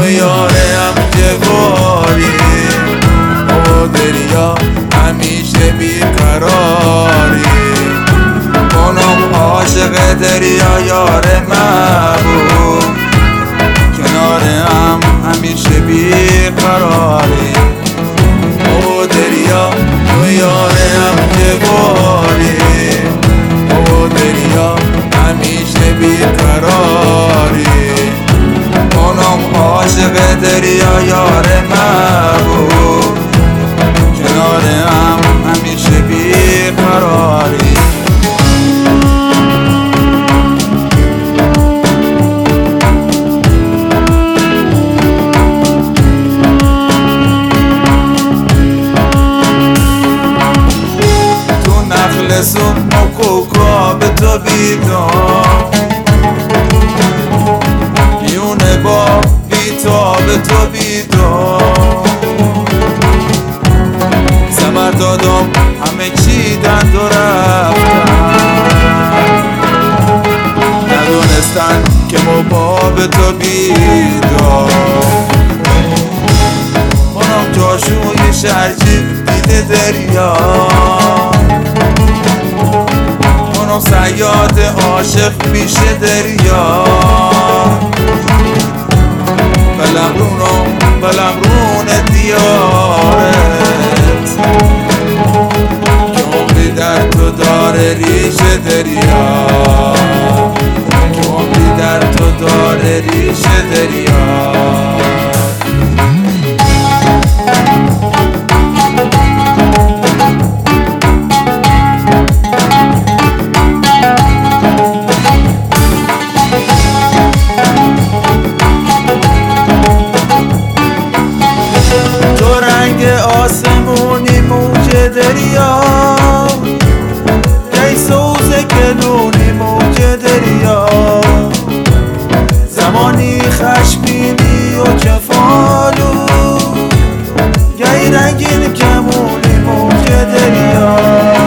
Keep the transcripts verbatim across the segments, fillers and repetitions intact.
تو یارم جواری و دریا همیشه بیقراری کنم عاشق دریا یار محبوب کنار هم همیشه بیقراری و دریا تو یارم جواری و دریا همیشه بیقراری کنم عاشق دریا یار محبوب کنار هم همیشه بیقراری تو نخل سم و کوکا به تو بیدم میونه با بیتا به تو بیدم زمر دادم همه چی دند و رفتن ندونستن که ما به تو بیدم منم جاشوی شرجی دیده دریا منم صیاد عاشق پیش دریا بلمرونم بلمرون دیارت که عمری در تو داره ریش دریا که عمری در تو داره ریش دریا آسمونی موج دریا کی سوز گلونی موج دریا زمانی خشمینی و کفالو کی رنگین کمونی موج دریا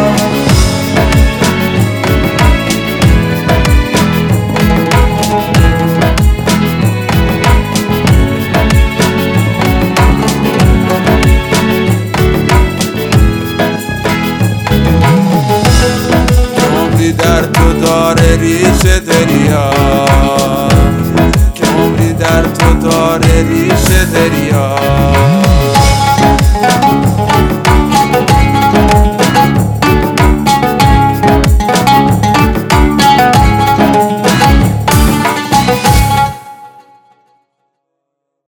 در تو داره ریش دریا که عمری در تو داره ریش دریا